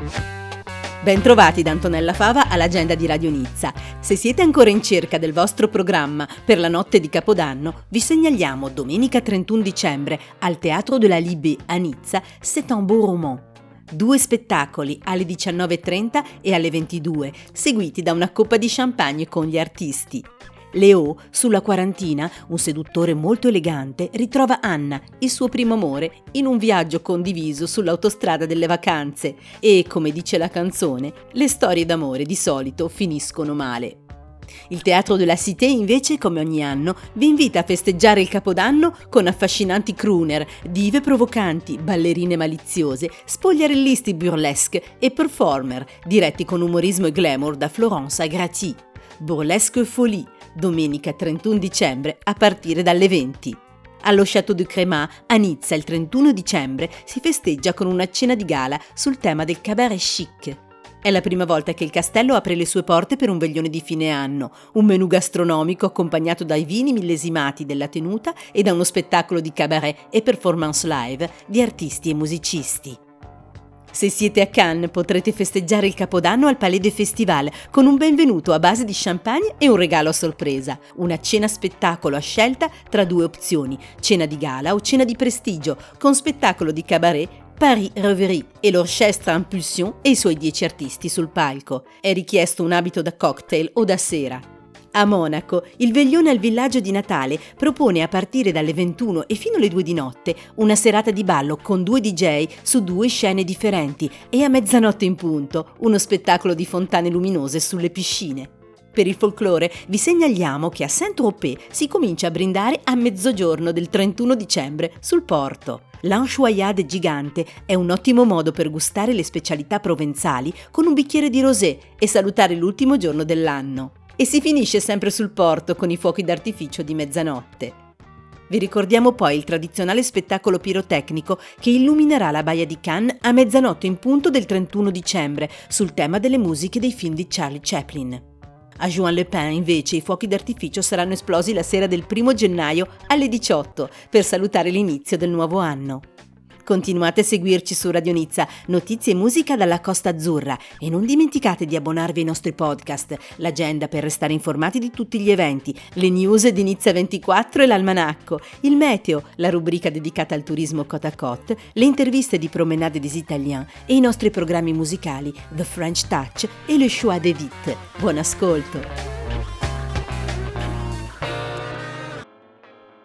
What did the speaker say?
Bentrovati da Antonella Fava all'agenda di Radio Nizza. Se siete ancora in cerca del vostro programma per la notte di Capodanno, vi segnaliamo domenica 31 dicembre al Teatro de la Libé a Nizza C'est un beau roman. 2 spettacoli alle 19.30 e alle 22, seguiti da una coppa di champagne con gli artisti. Leo, sulla quarantina, un seduttore molto elegante, ritrova Anna, il suo primo amore, in un viaggio condiviso sull'autostrada delle vacanze e, come dice la canzone, le storie d'amore di solito finiscono male. Il Teatro de la Cité, invece, come ogni anno, vi invita a festeggiare il Capodanno con affascinanti crooner, dive provocanti, ballerine maliziose, spogliarellisti burlesque e performer, diretti con umorismo e glamour da Florence Agrati. Burlesque Folie, domenica 31 dicembre a partire dalle 20. Allo Château de Crémat a Nizza il 31 dicembre si festeggia con una cena di gala sul tema del cabaret chic. È la prima volta che il castello apre le sue porte per un veglione di fine anno, un menù gastronomico accompagnato dai vini millesimati della tenuta e da uno spettacolo di cabaret e performance live di artisti e musicisti. Se siete a Cannes potrete festeggiare il Capodanno al Palais des Festivals con un benvenuto a base di champagne e un regalo a sorpresa, una cena spettacolo a scelta tra 2 opzioni, cena di gala o cena di prestigio, con spettacolo di cabaret, Paris Reverie e l'Orchestre Impulsion e i suoi 10 artisti sul palco. È richiesto un abito da cocktail o da sera. A Monaco, il veglione al villaggio di Natale propone a partire dalle 21 e fino alle 2 di notte una serata di ballo con 2 DJ su 2 scene differenti e a mezzanotte in punto uno spettacolo di fontane luminose sulle piscine. Per il folklore vi segnaliamo che a Saint-Tropez si comincia a brindare a mezzogiorno del 31 dicembre sul porto. L'Enchoyade gigante è un ottimo modo per gustare le specialità provenzali con un bicchiere di rosé e salutare l'ultimo giorno dell'anno. E si finisce sempre sul porto con i fuochi d'artificio di mezzanotte. Vi ricordiamo poi il tradizionale spettacolo pirotecnico che illuminerà la baia di Cannes a mezzanotte in punto del 31 dicembre sul tema delle musiche dei film di Charlie Chaplin. A Juan-les-Pins invece i fuochi d'artificio saranno esplosi la sera del 1 gennaio alle 18 per salutare l'inizio del nuovo anno. Continuate a seguirci su Radio Nizza, notizie e musica dalla Costa Azzurra e non dimenticate di abbonarvi ai nostri podcast, l'agenda per restare informati di tutti gli eventi, le news di Nizza 24 e l'almanacco, il meteo, la rubrica dedicata al turismo côte à côte, le interviste di Promenade des Italiens e i nostri programmi musicali The French Touch e Le Choix des Vites. Buon ascolto!